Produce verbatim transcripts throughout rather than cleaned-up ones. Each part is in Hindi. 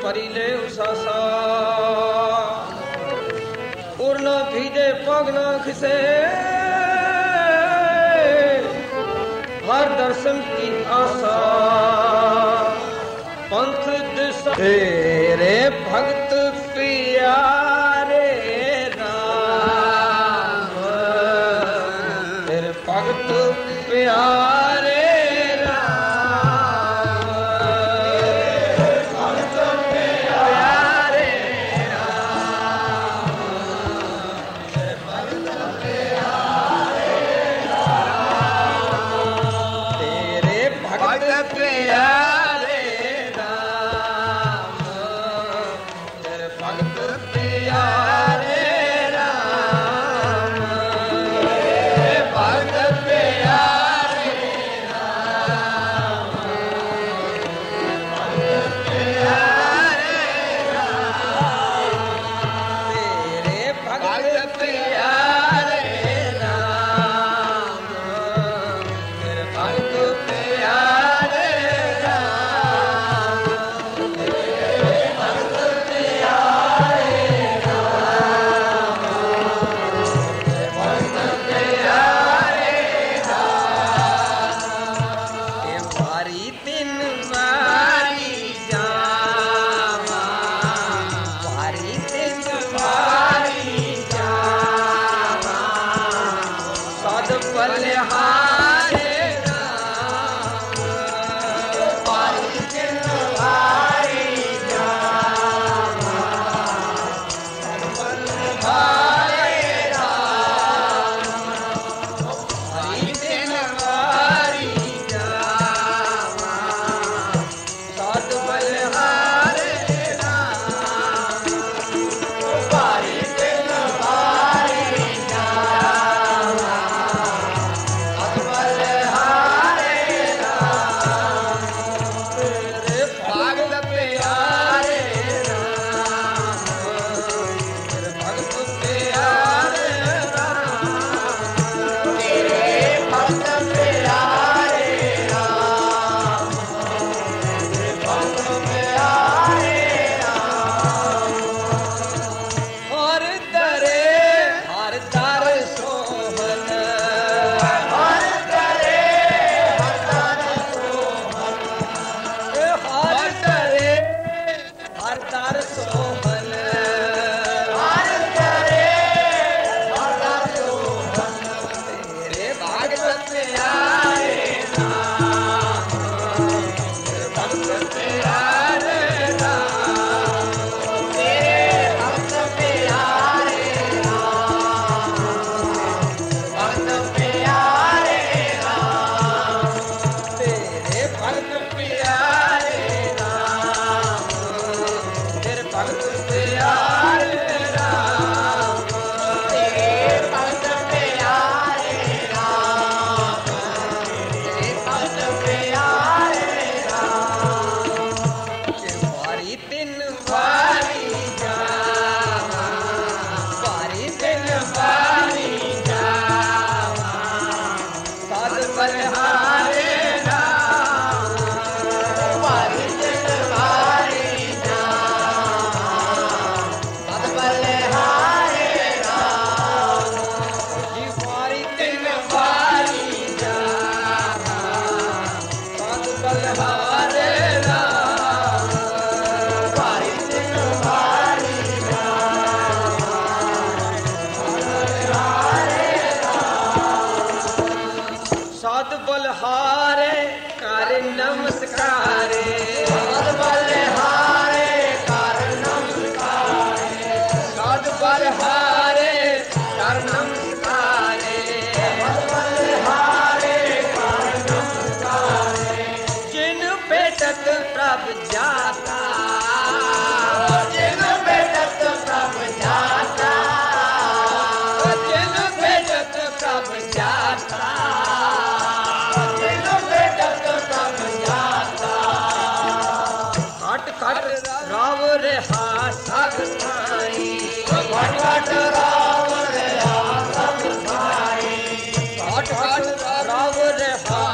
करी ले उसासा उड़ना भीजे पगना खिसे हर दर्शन की आशा पंथ दिशा तेरे भक्त प्यारे राम तेरे भक्त प्यारे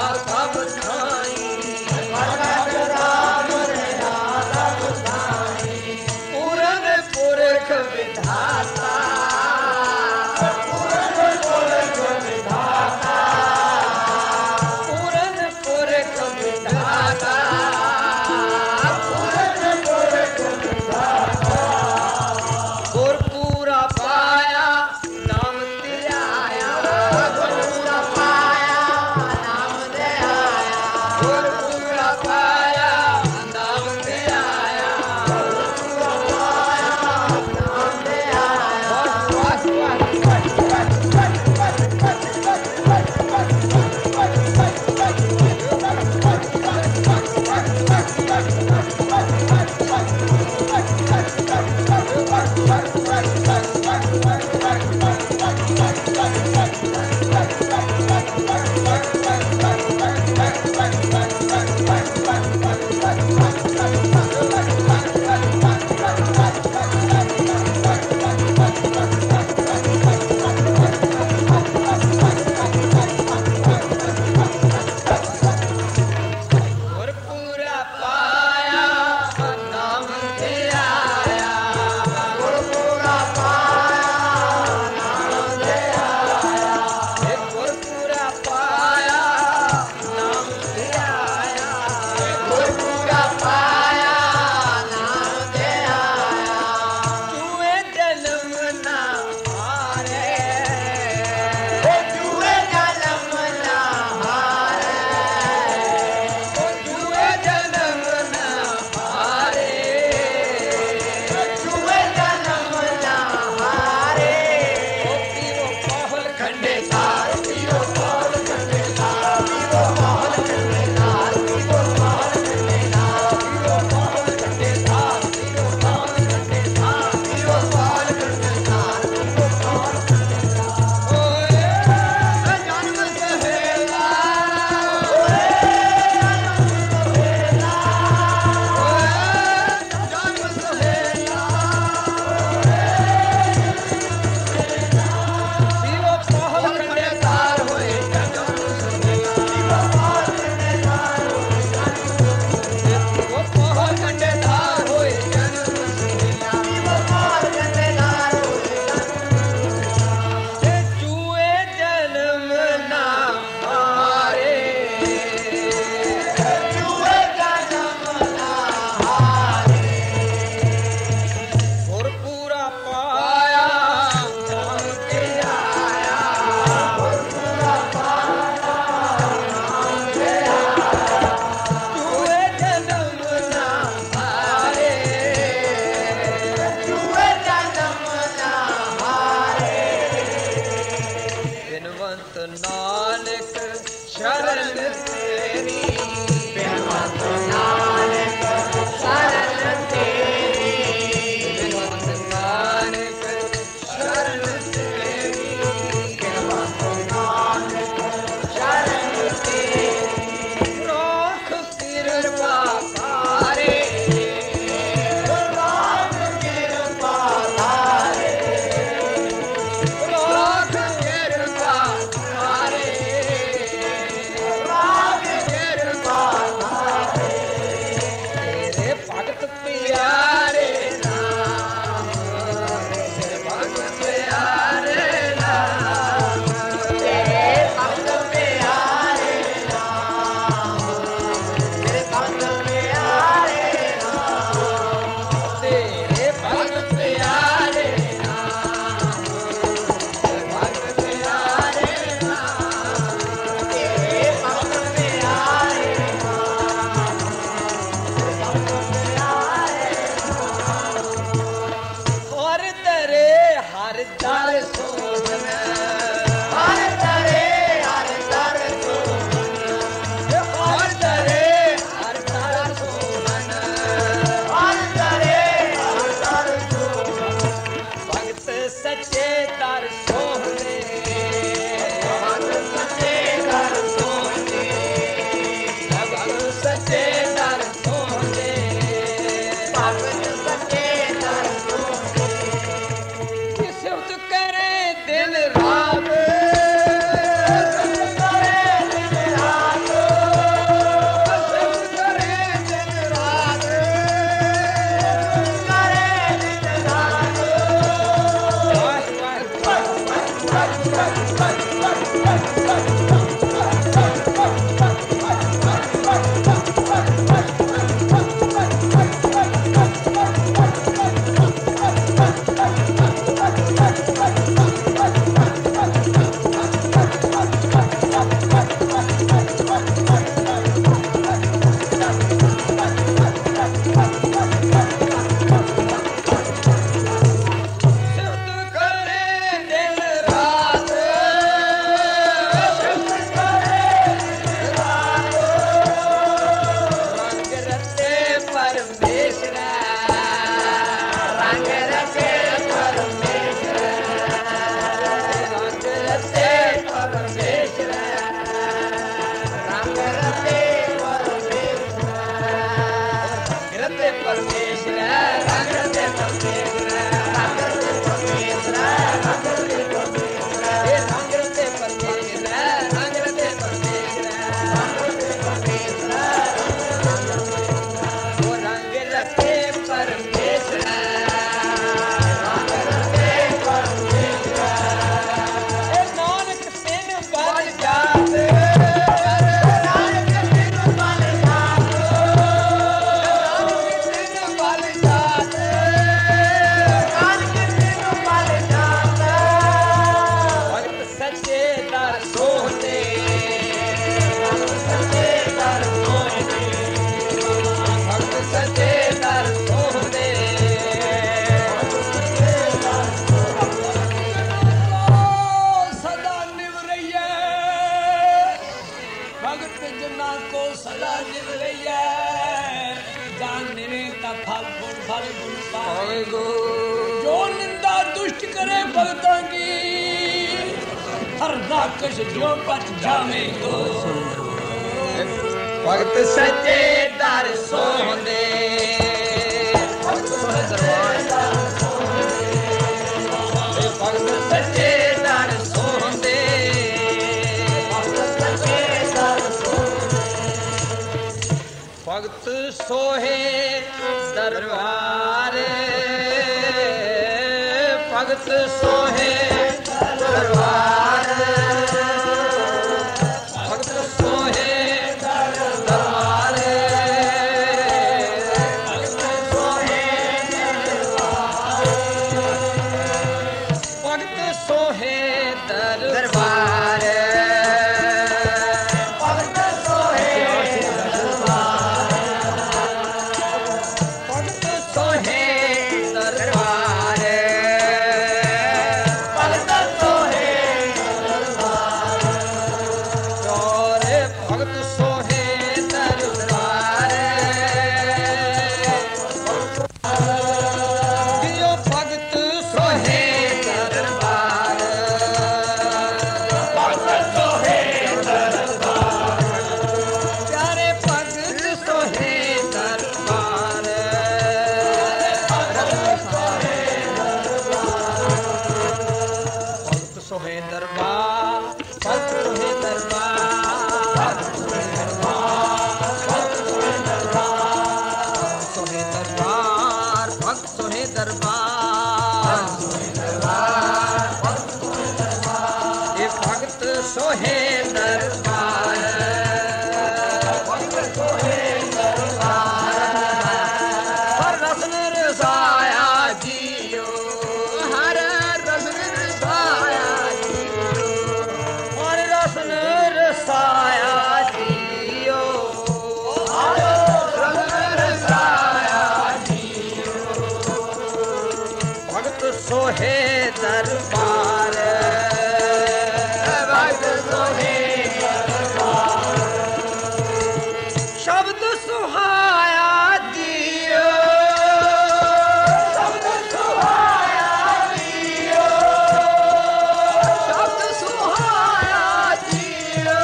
Bye. शरण तेरी बिनवंत नानक शरण तेरी बिनवंत नानक शरण तेरी बिनवंत नानक शरण तेरी राख कृपा तारे राख कृपा तारे राख कृपा तारे राख कृपा तारे तेरे भगत प्यारे नाम तेरे भगत प्यारे नाम तेरे भक्त प्यारे नाम तेरे भक्त प्यारे नाम तेरे भगत प्यारे नाम तेरे भगत प्यारे नाम तेरे भक्त प्यारे हर दरे हर दर सोहन हर तरे हर तर हर दरे हर दर सोहन हर तरे हर तर भगत सच्चे दर सोहने सच्चे कर सोने भगत सच्चे दर सोहने भगत सच्चे कर सोने सिफत करे दिन रात करे दिन रात सिफत करे दिन रात करे दिन रात वाह वाह सिफत करे दिन रात सिफत करे दिन रात रंग रते परमेश्वर रंग रचे परमेश्वर रंग रते परमेश्वर रंग रचे परमेश्वर रते परमेश्वर रंग रते परमेश्वर रंग रचे परमेश्वर रंग रचे परमेश्वर हे रंग रते परमेश्वर रंग रते परमेश्वर वो रंग रते परमेश्वर हे नानक तिन बल जात नानक तिन बल जात भगत सच्चे दर सोहते भगत सच्चे दर सोहते सदा निव रहिए भगत जना को सदा निव रहिए जान निवे ता फल गुण फल गुण पावे जो निंदा दुष्ट करे भगतां की हर राकश जो बच जावे गो भगत सच्चे दर सोहंदे भगत सच्चे दर सोहंदे भगत सच्चे दर सोहंदे भगत सोहे दरबार भगत सोहे दरबार भगत सोहे दरबार भगत सोहे भगत सोहे दरबार भगत सोहे भगत सोहे दरबार भगत सोहे भगत सोहे दरबार जियो भगत सोहे दरबार भगत सोहे दरबार प्यारे भगत सोहे दरबार भगत सोहे दरबार भगत सोहे दरबार सोहे दरबार हर रसन रसाया जियो हर रसन रसाया जियो हर रसन रसाया जियो हर रसन रसाया जियो भगत सोहे दरबार शब्द सुहाया दियो शब्द सुहाया दियो शब्द सुहाया दियो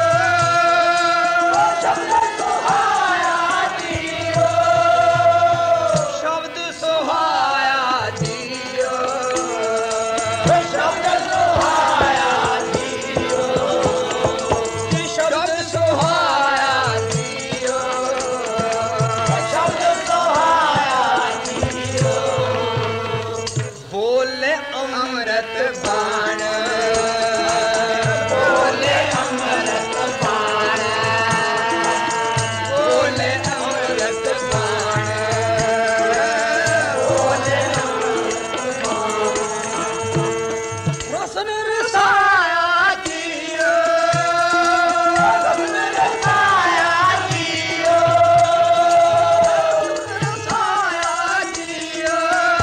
शब्द सुहाया दियो शब्द सुहाया दियो शब्द सुहाया दियो शब्द सुहाया बोले अमृत बाण बोले अमृत बाण बोले अमृत बाण बोले अमृत बाण रसन रसाया जियो रसन रसाया जियो रसाया जियो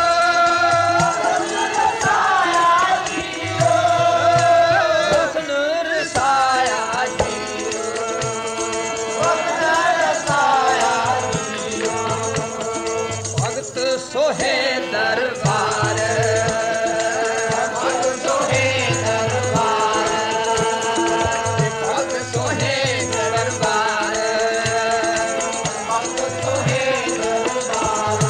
सोहे दरबार भगत सोहे दरबार भगत सोहे दरबार भगत सोहे दरबार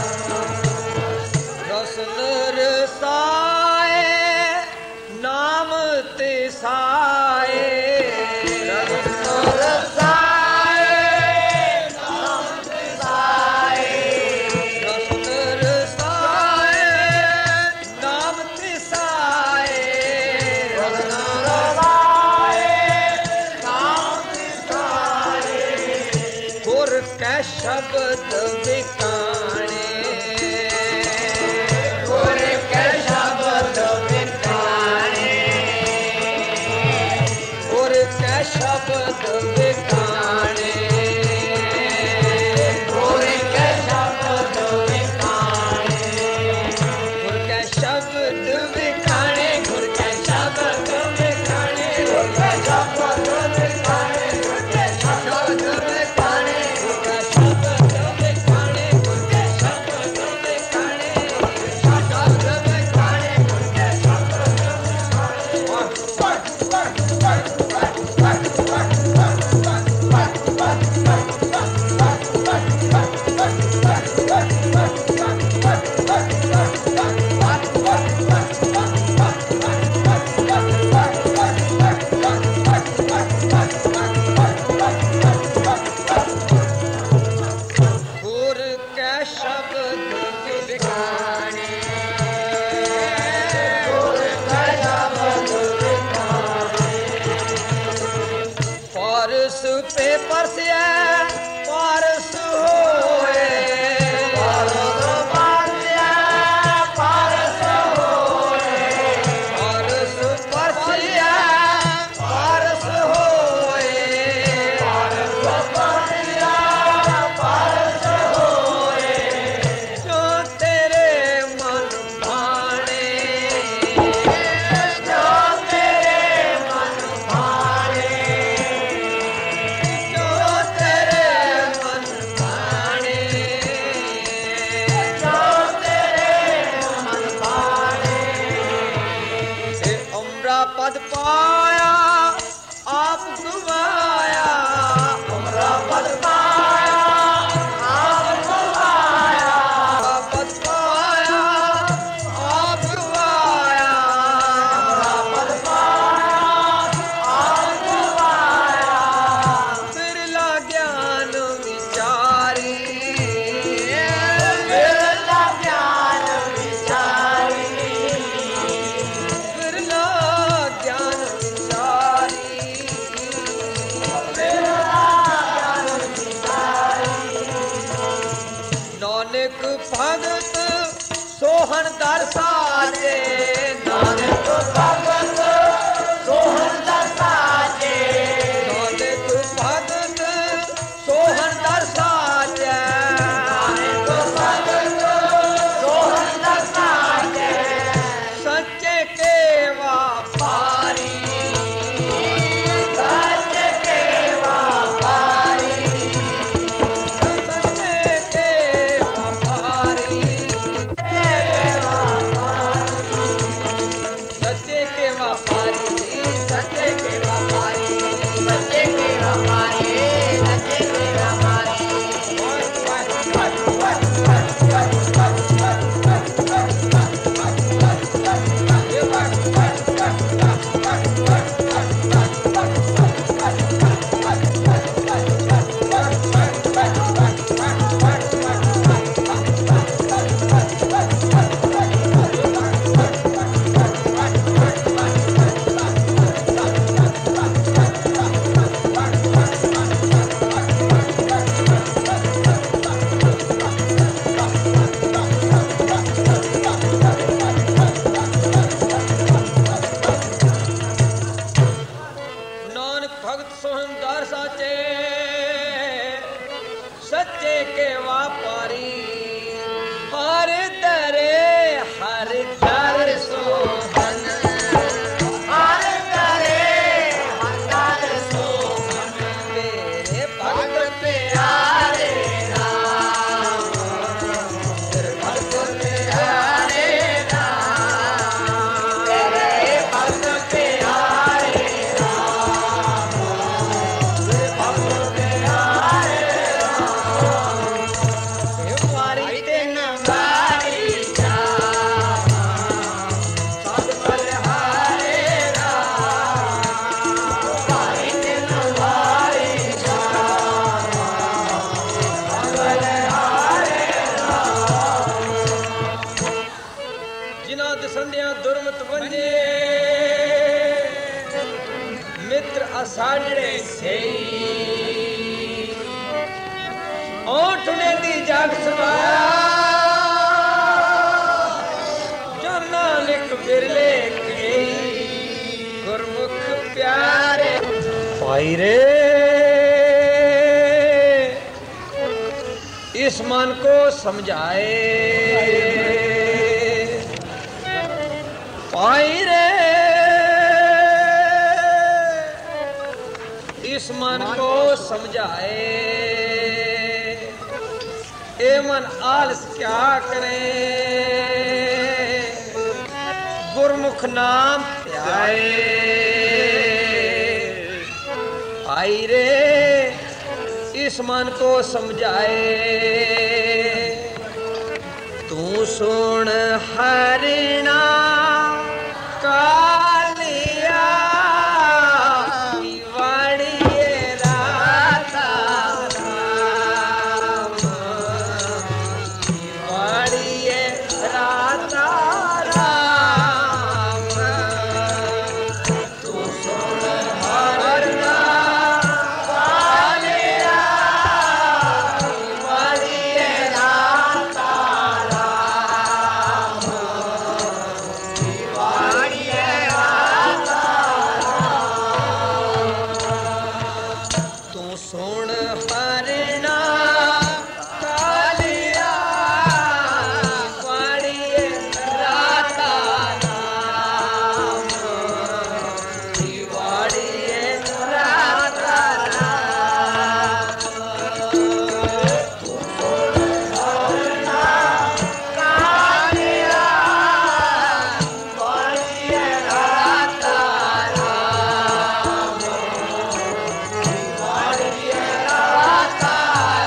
रसन रसाए नाम तिसाए रसन रसाए नाम तिसाए शब्द बिकाने गुर के शब्द बिकाने गुर के शब्द बिकाने गुर के शब्द बिकाने गुर के शब्द बिकाने गुर के शब्द बिकाने गुर के शब्द बिकाने गुर के शब्द बिकाने पे परसिया पारस होए पारस परसिया पारस होए पारस परसिया पारस होए पारस परसिया पारस होए जो तेरे मन भाने जो तेरे मन भाने जो सोहन दर साजे नानक भगत सोहन दर साजे नानक भगत सोहन दर साजे नानक भगत सोहन दर साजे सच्चे के व्यापारी सच के व्यापारी सच्चे के व्यापारी सच्चे के व्यापारी सच्चे के व्यापारी सच्चे के व्यापारी सच्चे के व्यापारी नानक भगत सोहन दर साचे सच्चे के व्यापारी हर दरे हर दर सोहन हर करे हर दर सोहन मेरे भगत प्यारे राम भक्त प्यारे राम तेरे भक्त प्यारे राम भक्त प्यारे वारी दिन बारी जाम सत बलिहारे राम बारी दिन बारी जाम सत बलिहारे जिन्हां दसंदियां दुरमत वंजे मित्र असाडड़े सही ओठने दी जग सवाया जो नानक बिरले के गुरमुख प्यारे भाई रे इस मन को समझाए भाई रे इस मन को समझाए ए मन आलस क्या करे गुरमुख नाम ध्याए आई रे इस मन को समझाए तू सुन हरिणा कालिया वाड़िए राता राम वाड़िए राता राम तू सुन हरिणा कालिया वाड़िए राता राम वाड़िए राता तू सुन हरिणा कालिया वाड़िए राता राम वाड़िए राता राम कालिया वाड़िए राता राम वाड़िए राता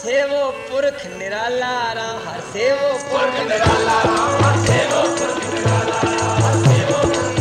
सेवो पुरख निराला राम हर सेवो पुरख निराला राम हर सेवो पुरख निराला राम हर सेवो पुरख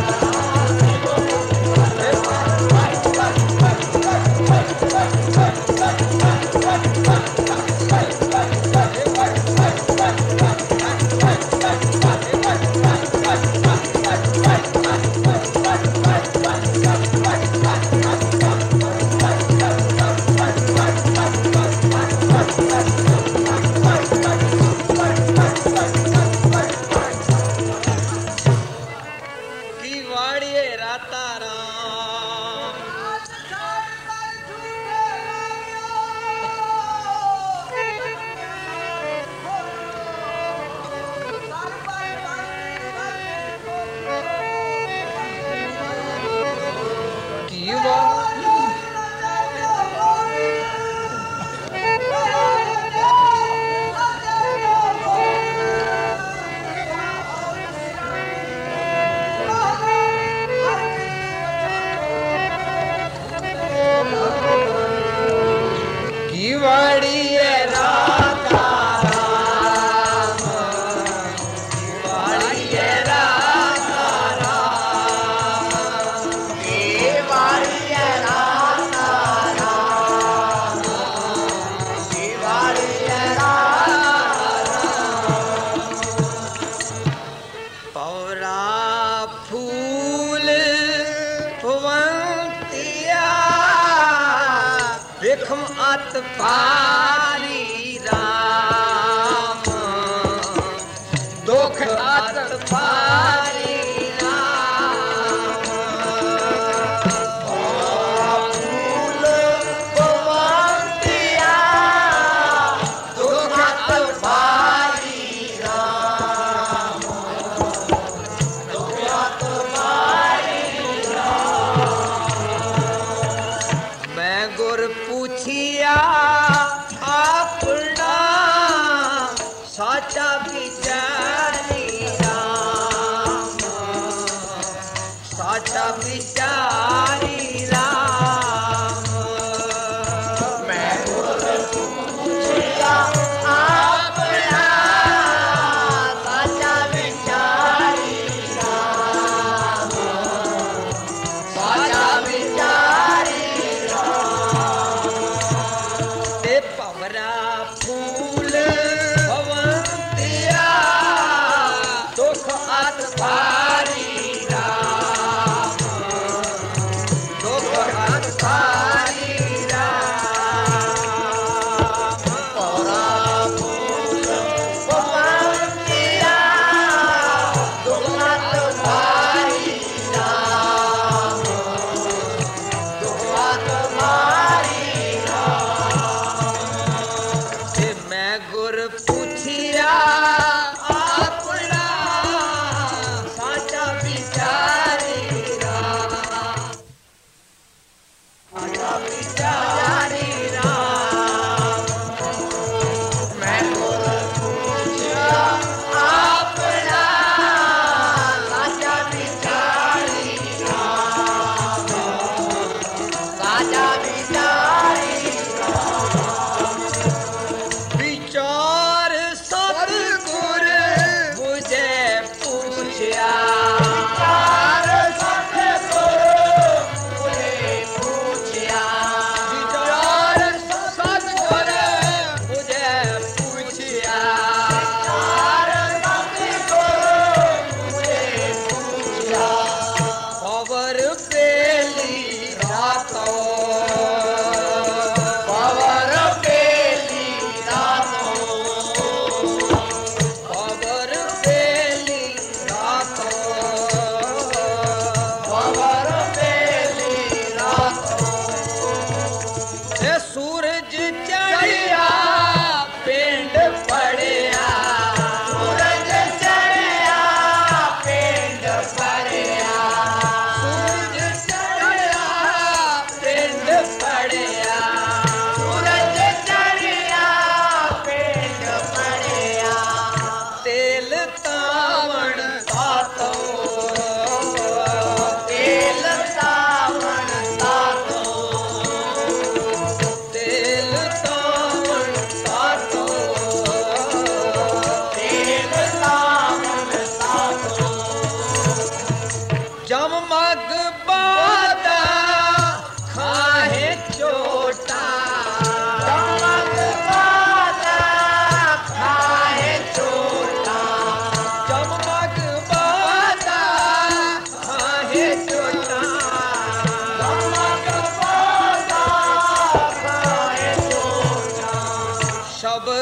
पारी राम दुख आत पारी राम फूल पवंतिया दुख आत पारी राम दुख आत पारी राम मैं गुर पूछिया अपना साचा विचारी राम साचा विचारी राम मैं गुर पूछिया अपना साचा विचारी राम साचा विचारी फूल भवंतिया दुख आत पारी राम दुख आत पारी राम पौरा फूल भवंतिया दुख आत पारी राम दुख आत पारी गुर पूछिया अपना साचा विचारी राम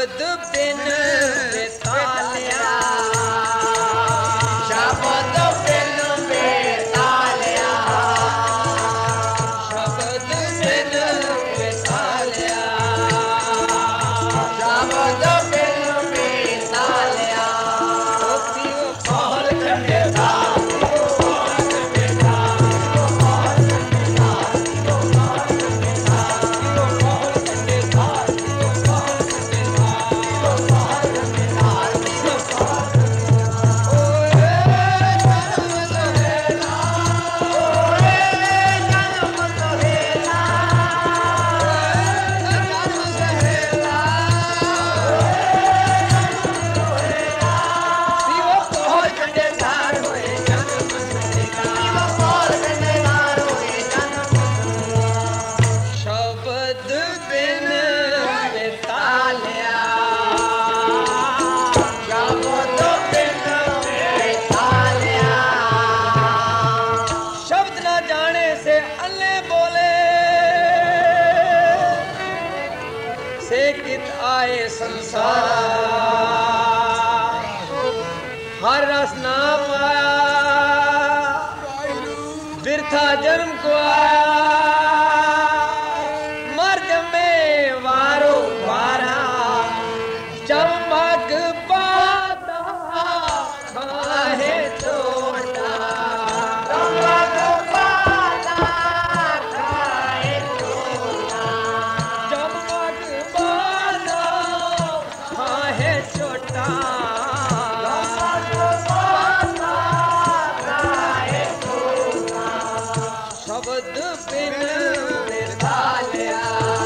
शब्द बिन बेतालिया शब्द बिन बेतालिया शब्द बिन बेतालिया शब्द बिन बेतालिया पीओ पहल खंडे था हर रस ना पाया बिरथा जन्म को आया मर्द में वारो वारा चमक पाता खाए छोटा चमक पाता खाए छोटा चमक पाता खाए छोटा शब्द बिन बेतालिया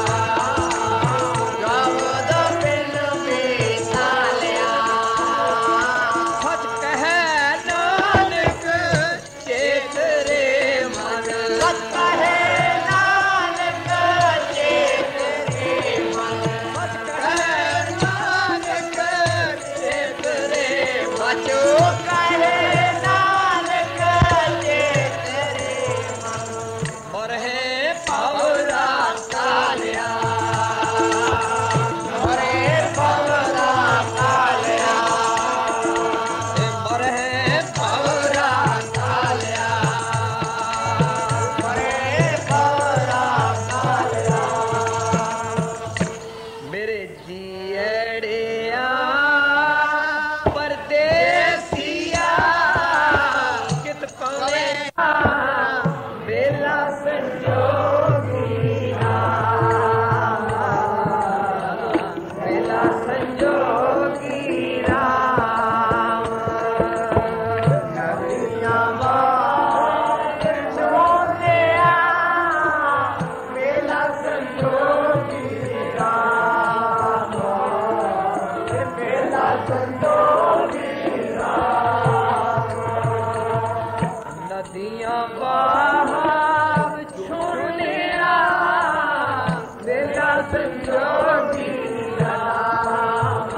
शब्द बिन बेतालिया सच कहे नानक चेत रे मन सच कहे नानक चेत रे मन सच कहे नानक चेत रे मन सचो कहे नानक चेत रे और है पवरा तालिया हरे पवरा तालिया और है पवरा तालिया हरे पवरा तालिया मेरे जियड़िया परदेसिया कित पावे बेला संजोगिया बेला संजोगिया नदियाँ बात छोड़िया बेला संजोगी राम बेला संजोगी नदियाँ बहाव छोड़िया बेला संजोगी राम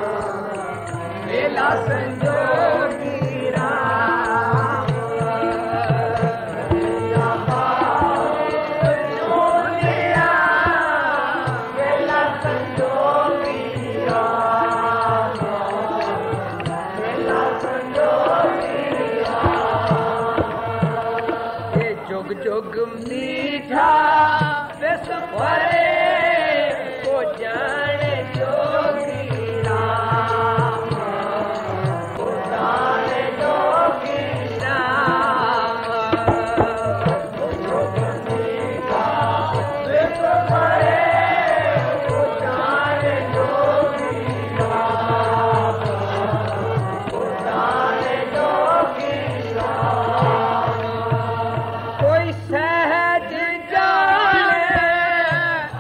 बेला संजोगी राम नदियाँ बात छोड़िया बेला संजोगी राम बेला संजोगी ये जुग जुग मीठा रस भरे को जाने जोगी राम को जाने जोगी राम विश्व भरे को जाने जोगी राम को जाने जोगी राम कोई सहज जाने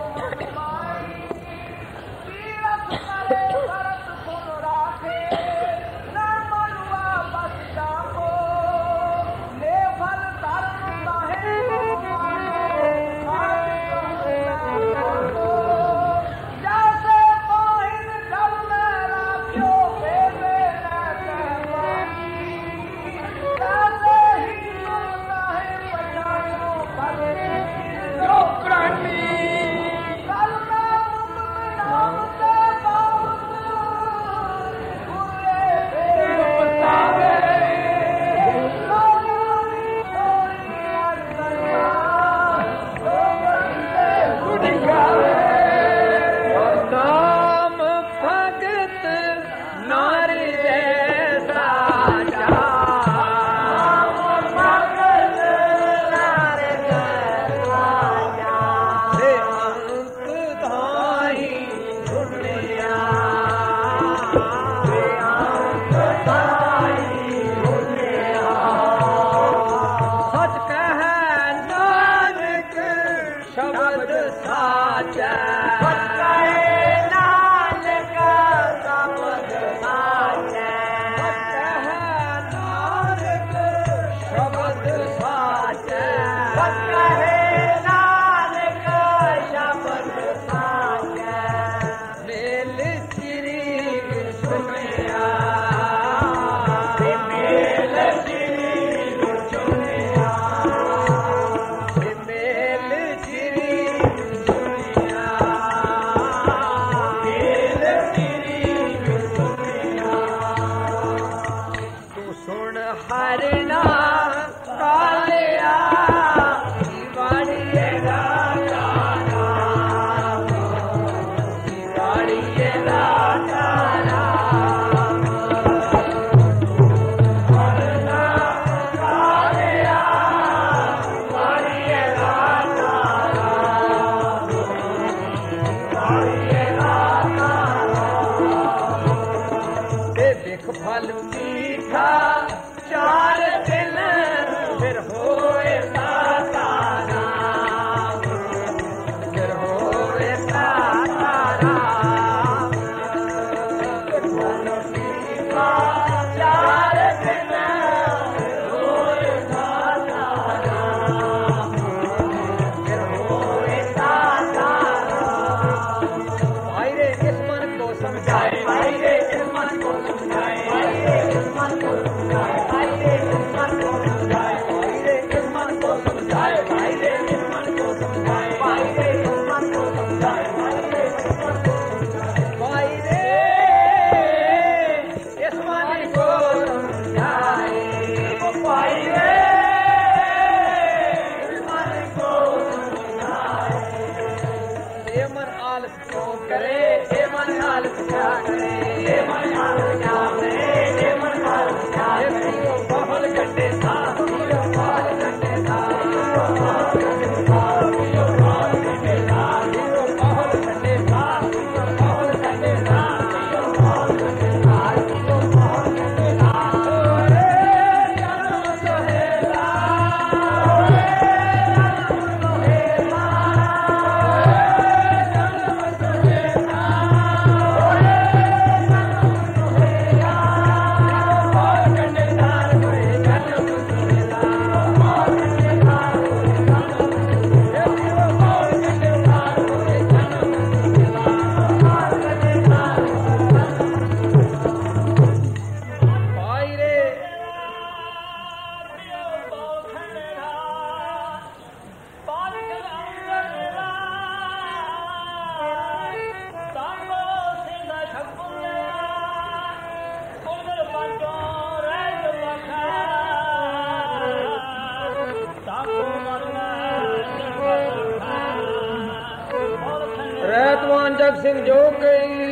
सिंह जो कई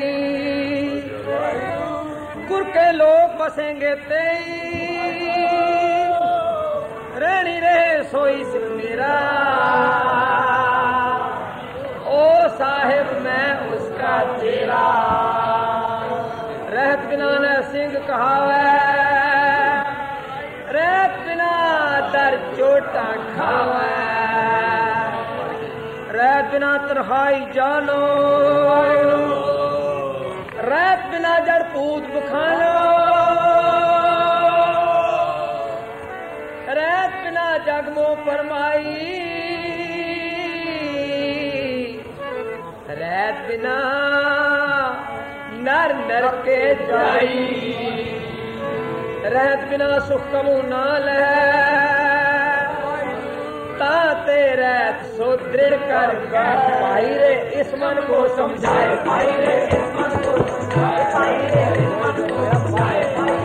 गुर के लोग बसेंगे तेई रहनी रहे सोई सिंह मेरा ओ साहिब मैं उसका चेला रहत बिना न सिंह कहावे रहत बिना दर चोटा खावे रहत बिना तरहाई जानो, रैत बिना जड़ पूत बखानो, रैत बिना जगमो फरमाई, रैत बिना नर नर के जाई, रहत बिना सुख कमू नाल है, ताते रहत सो दृढ़ कर भाई रे इस मन को समझाए, भाई रे इस मन को समझाए, भाई रे इस मन को समझाए,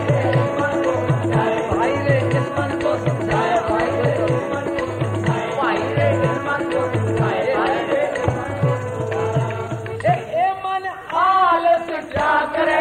भाई रे इस मन को समझाए, भाई रे इस मन को समझाए, भाई रे इस मन को समझाए, भाई रे इस मन को समझाए। ए ए मन आलस क्या करे,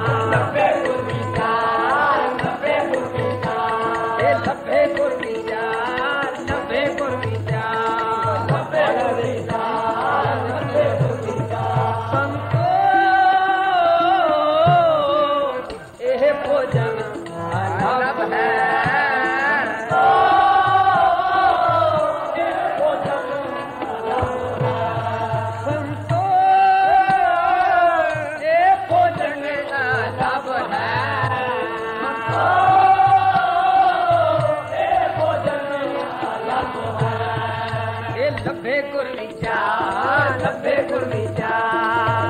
लभे गुर विचार विचार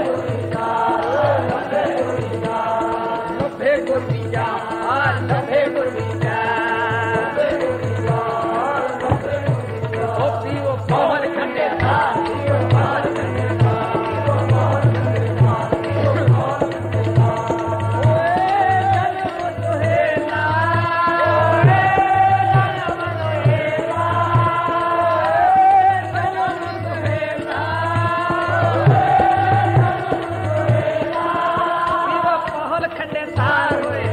लभे गुर विचार लभे गुर विचार ओ पीओ पवन खंडे तार पीओ पवन खंडे तार पीओ पवन खंडे तार पीओ पवन खंडे तार ओए जन्म सुहेला ओए जन्म सुहेला जन्म सुहेला पीओ पवन खंडे तार ओए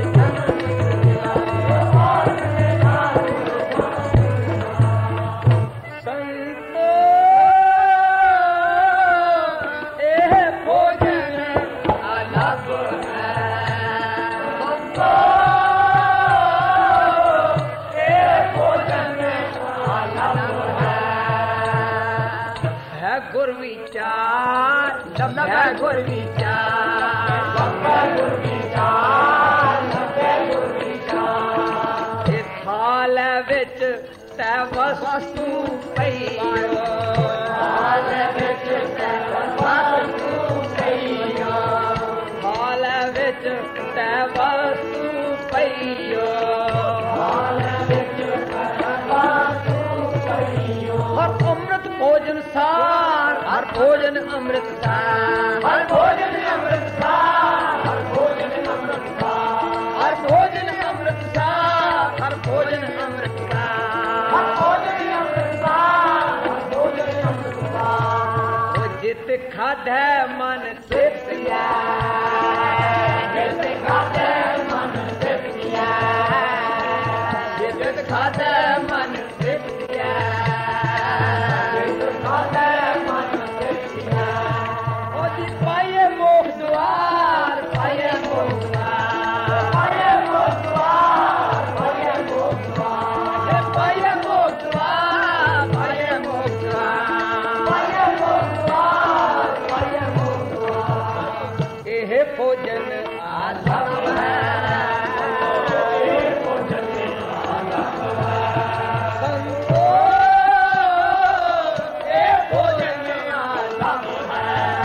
गुर विचार लभे गुर विचार लभे गुर विचार लभे गुर विचार ए थाल विच तै वस्तु पईयो थाल विच तै वस्तु पईयो थाल विच तै वस्तु पईयो थाल विच तै वस्तु पईयो हर अमृत भोजन सार हर भोजन अमृत सार हर भोजन अमृत सार हर भोजन अमृत सार हर भोजन अमृत सार हर भोजन अमृत सार हर भोजन अमृत सार हर भोजन अमृत सार ओ जित खाधे मन तृप्तिया जित खाधे मन तृप्तिया जित खाधे मन तृप्तिया पाए मोह द्वार पाए मोह द्वार पाए मोह द्वार पाए मोह द्वार पाए मोह द्वार पाए मोह द्वार पाए मोह द्वार पाए मोह द्वार एह भोजन आलम है एह भोजन आलम है संतो एह भोजन आलम है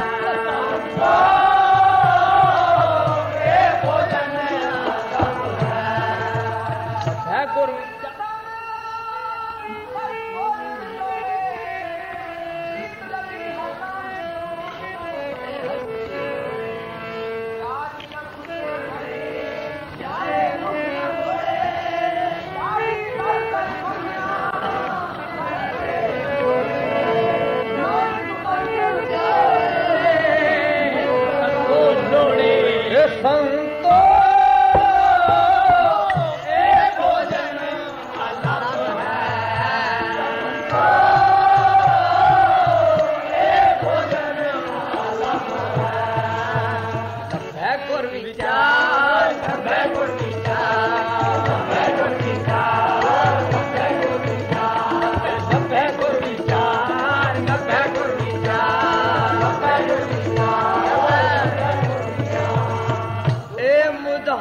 संतो ए भोजन अलग है ए भोजन अलग है गुर विचार है गुर विचार है गुर विचार है गुर विचार है गुर विचार है गुर विचार है गुर विचार ए मुदा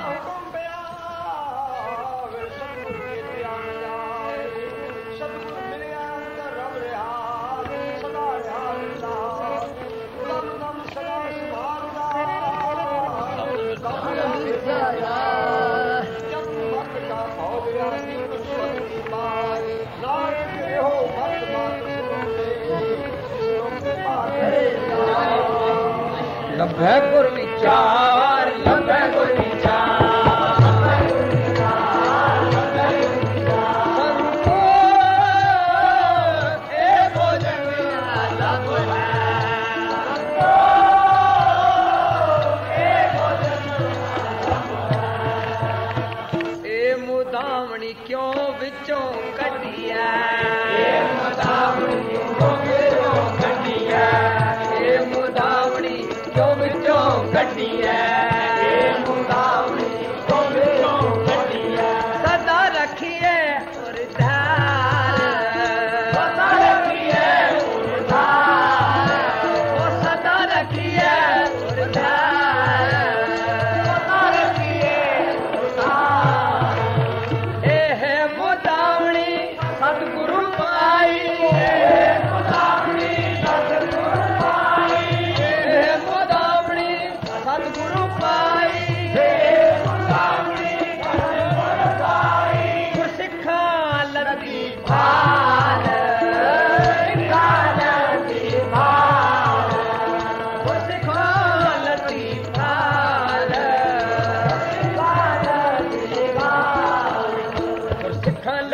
लभे गुर विचार लभे गुर विचार लभे गुर विचार लभे गुर विचार संतो ए भोजन अलग है संतो ए भोजन अलग है ए मुदावणी क्यों विचों कटिया ए मुदावणी क्यों विचों कटिया ए मुदावणी क्यों विचों कटिया ए मुदावणी क्यों विचों कटिया सदा रखिए उधार सदा रखिए उधार ओ सदा रखिए उधार सदा रखिए उधार ए है मुदावणी सतगुरु पाई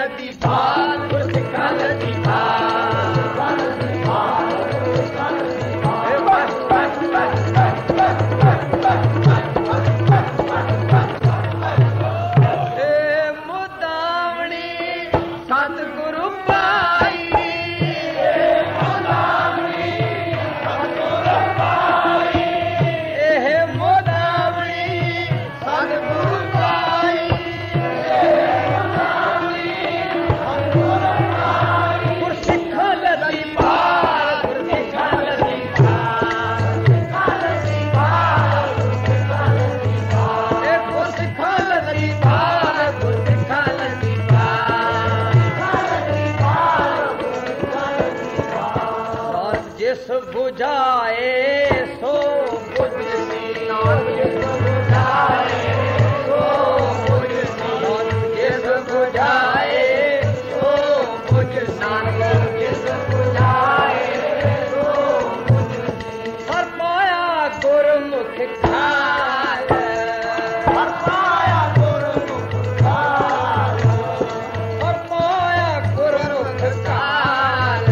लदी पाल गुरसिखा लदी पाल मुदावणी सतगुरु पाई बुझाए सो बुझसी जिस बुझाए सो बुझसी जिस बुझाए सो बुझसी जिस बुझाए सो बुझसी हर पाया गुरमुख खाल हर पाया गुरमुख खाल हर पाया गुरमुख खाल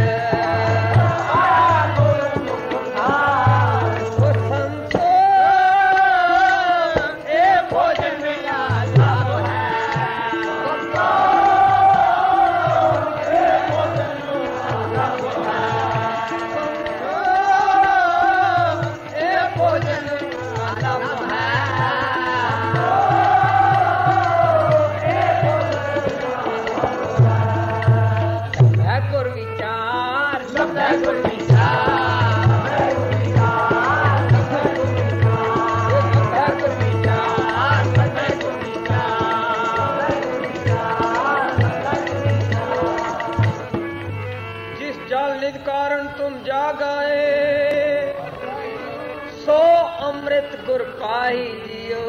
कारण तुम जागाए सो अमृत गुर पाही जियो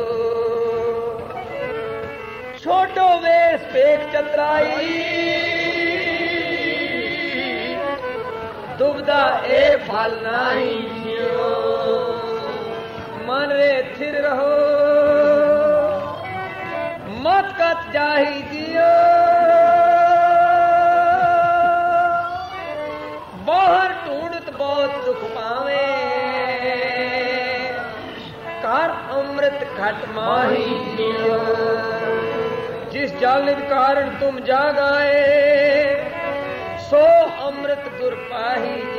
छोटो वेश पेट चतराई दुबदा ए फल नाही जियो मन रे थिर रहो मत कत जाही जियो बाहर ढूंढत बहुत दुख पावे कर अमृत घट माही जियो जिस जागृत कारण तुम जाग आए सो अमृत गुर पाही